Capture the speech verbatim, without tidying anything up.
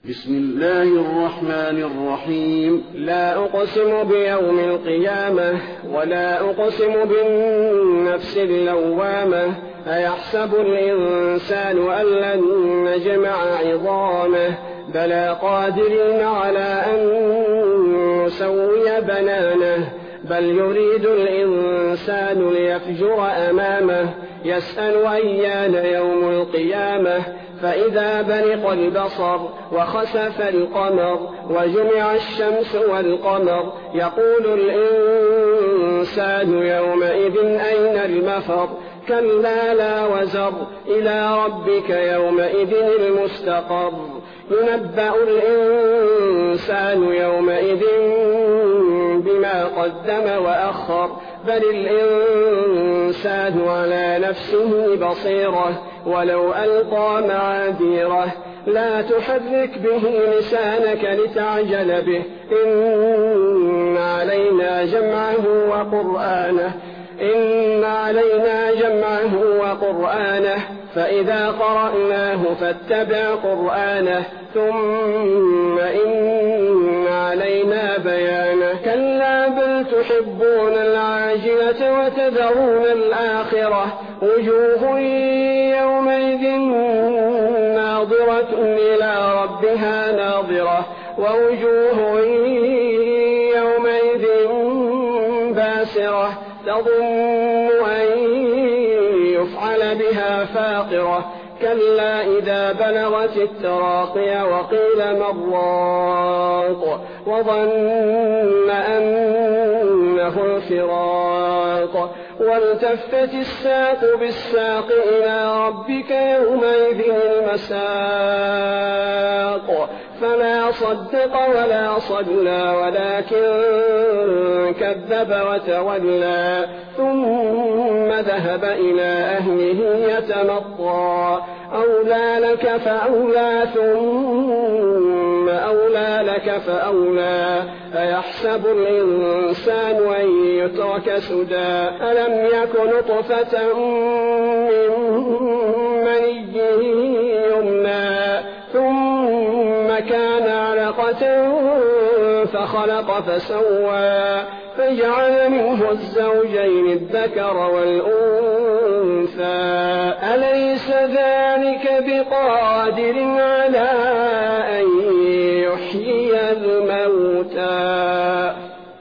بسم الله الرحمن الرحيم. لا أقسم بيوم القيامة ولا أقسم بالنفس اللوامة. أيحسب الإنسان أن لن نجمع عظامه بلى قادرين على أن نسوي بنانه بل يريد الإنسان ليفجر أمامه يسأل أيان يوم القيامة فإذا برق البصر وخسف القمر وجمع الشمس والقمر يقول الإنسان يومئذ أين المفر كلا لا وزر إلى ربك يومئذ المستقر ينبأ الإنسان يومئذ بما قدم وأخر بل الإنسان على نفسه بصيرة ولو ألقى معاذيره لا تحرك به لسانك لتعجل به إن علينا جمعه وقرآنه إن علينا جمعه وقرآنه فإذا قرأناه فاتبع قرآنه ثم إن علينا بيانه كلا بل تحبون العاجلة وتذرون الآخرة وجوه يومئذ ناظرة إلى ربها ناظرة ووجوه يومئذ باسرة تظن أن يفعل بها فاقرة كلا إذا بلغت التراقي وقيل من راق وظن أنه الفراق والتفت الساق بالساق إلى ربك يومئذ المساق فلا صدق ولا صلى ولكن كذب وتولى ثم ذهب إلى أهله يتمطى أولى لك فأولى ثم أولى لك فأولى أيحسب الإنسان أن يترك سدى ألم يك نطفة من مني يمنى ثم كان علقة فخلق فسوى فجعل منه الزوجين الذكر والأنثى أليس ذلك بقادر على أن يحيي الموتى